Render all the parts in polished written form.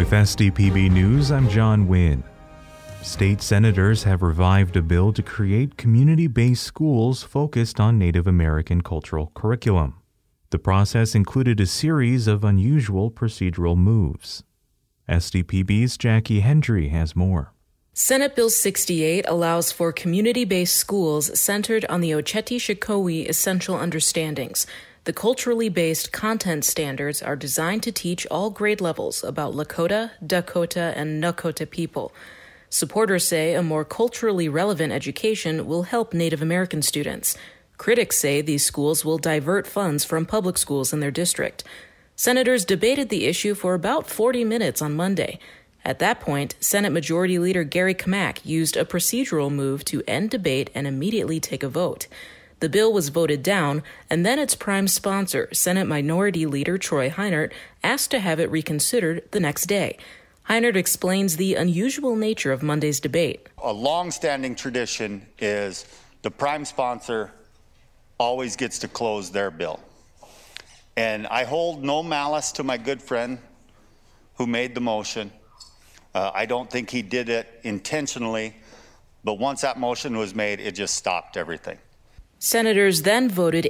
With SDPB News, I'm John Wynn. State senators have revived a bill to create community-based schools focused on Native American cultural curriculum. The process included a series of unusual procedural moves. SDPB's Jackie Hendry has more. Senate Bill 68 allows for community-based schools centered on the Oceti-Sakowin essential understandings. The culturally based content standards are designed to teach all grade levels about Lakota, Dakota, and Nakota people. Supporters say a more culturally relevant education will help Native American students. Critics say these schools will divert funds from public schools in their district. Senators debated the issue for about 40 minutes on Monday. At that point, Senate Majority Leader Gary Kmak used a procedural move to end debate and immediately take a vote. The bill was voted down, and then its prime sponsor, Senate Minority Leader Troy Heinert, asked to have it reconsidered the next day. Heinert explains the unusual nature of Monday's debate. A long-standing tradition is the prime sponsor always gets to close their bill. And I hold no malice to my good friend who made the motion. I don't think he did it intentionally, but once that motion was made, it just stopped everything. Senators then voted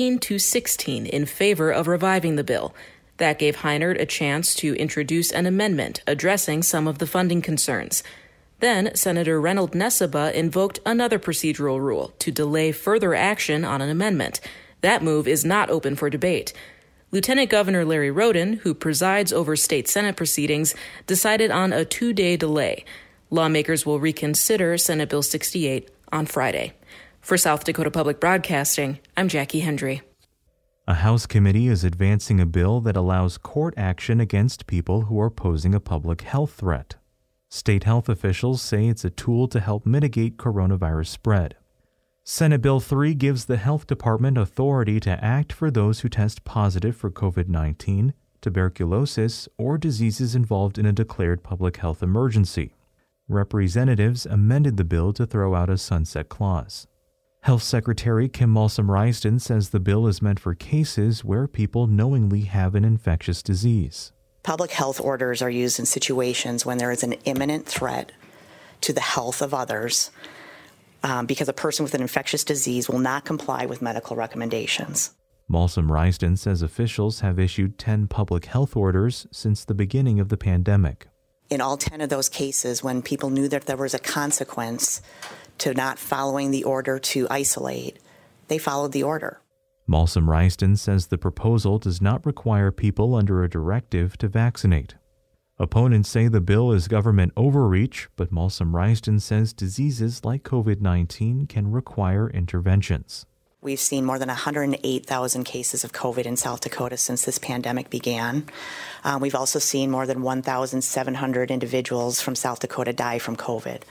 18-16 in favor of reviving the bill. That gave Heinert a chance to introduce an amendment addressing some of the funding concerns. Then, Senator Reynold Nessebar invoked another procedural rule to delay further action on an amendment. That move is not open for debate. Lieutenant Governor Larry Roden, who presides over state Senate proceedings, decided on a 2-day delay. Lawmakers will reconsider Senate Bill 68 on Friday. For South Dakota Public Broadcasting, I'm Jackie Hendry. A House committee is advancing a bill that allows court action against people who are posing a public health threat. State health officials say it's a tool to help mitigate coronavirus spread. Senate Bill 3 gives the Health Department authority to act for those who test positive for COVID-19, tuberculosis, or diseases involved in a declared public health emergency. Representatives amended the bill to throw out a sunset clause. Health Secretary Kim Malsom-Ryston says the bill is meant for cases where people knowingly have an infectious disease. Public health orders are used in situations when there is an imminent threat to the health of others because a person with an infectious disease will not comply with medical recommendations. Malsom-Ryston says officials have issued 10 public health orders since the beginning of the pandemic. In all 10 of those cases, when people knew that there was a consequence to not following the order to isolate, they followed the order. Malsom-Ryston says the proposal does not require people under a directive to vaccinate. Opponents say the bill is government overreach, but Malsom-Ryston says diseases like COVID-19 can require interventions. We've seen more than 108,000 cases of COVID in South Dakota since this pandemic began. We've also seen more than 1,700 individuals from South Dakota die from COVID.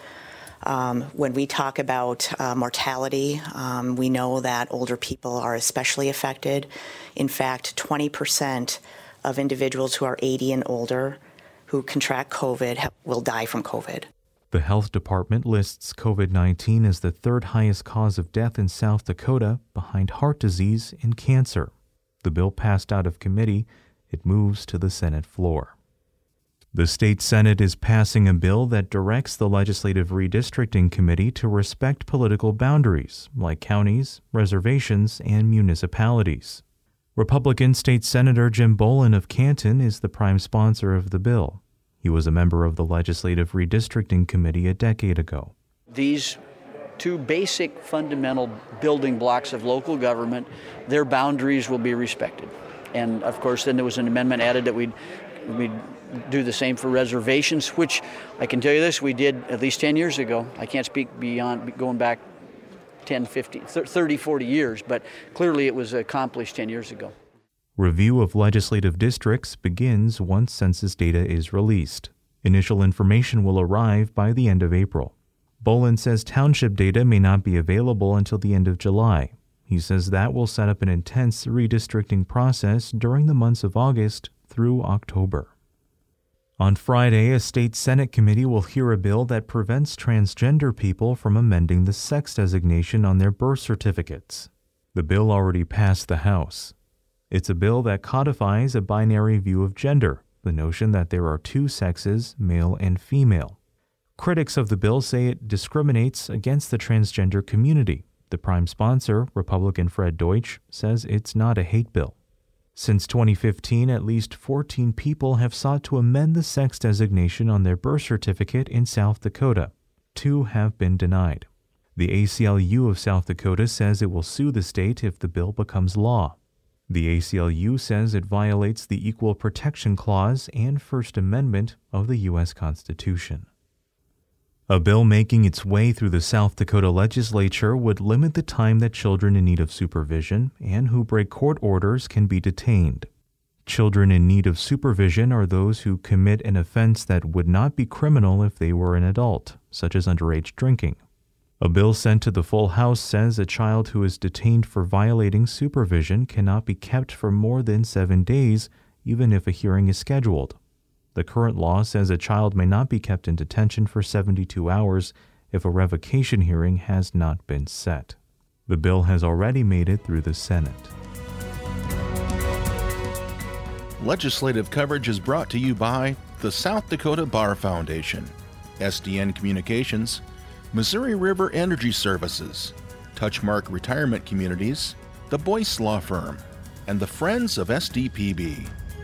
When we talk about mortality, we know that older people are especially affected. In fact, 20% of individuals who are 80 and older who contract COVID will die from COVID. The Health Department lists COVID-19 as the third highest cause of death in South Dakota, behind heart disease and cancer. The bill passed out of committee. It moves to the Senate floor. The state Senate is passing a bill that directs the Legislative Redistricting Committee to respect political boundaries, like counties, reservations, and municipalities. Republican State Senator Jim Bolin of Canton is the prime sponsor of the bill. He was a member of the Legislative Redistricting Committee a decade ago. These two basic fundamental building blocks of local government, their boundaries will be respected. And of course, then there was an amendment added that we'd do the same for reservations, which I can tell you this, we did at least 10 years ago. I can't speak beyond going back 10, 50, 30, 40 years, but clearly it was accomplished 10 years ago. Review of legislative districts begins once census data is released. Initial information will arrive by the end of April. Bolin says township data may not be available until the end of July. He says that will set up an intense redistricting process during the months of August through October. On Friday, a state Senate committee will hear a bill that prevents transgender people from amending the sex designation on their birth certificates. The bill already passed the House. It's a bill that codifies a binary view of gender, the notion that there are two sexes, male and female. Critics of the bill say it discriminates against the transgender community. The prime sponsor, Republican Fred Deutsch, says it's not a hate bill. Since 2015, at least 14 people have sought to amend the sex designation on their birth certificate in South Dakota. 2 have been denied. The ACLU of South Dakota says it will sue the state if the bill becomes law. The ACLU says it violates the Equal Protection Clause and First Amendment of the U.S. Constitution. A bill making its way through the South Dakota legislature would limit the time that children in need of supervision and who break court orders can be detained. Children in need of supervision are those who commit an offense that would not be criminal if they were an adult, such as underage drinking. A bill sent to the full House says a child who is detained for violating supervision cannot be kept for more than 7 days, even if a hearing is scheduled. The current law says a child may not be kept in detention for 72 hours if a revocation hearing has not been set. The bill has already made it through the Senate. Legislative coverage is brought to you by the South Dakota Bar Foundation, SDN Communications, Missouri River Energy Services, Touchmark Retirement Communities, the Boyce Law Firm, and the Friends of SDPB.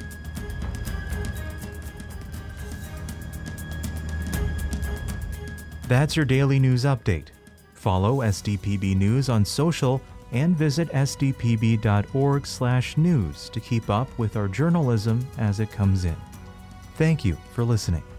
That's your daily news update. Follow SDPB News on social and visit sdpb.org/news to keep up with our journalism as it comes in. Thank you for listening.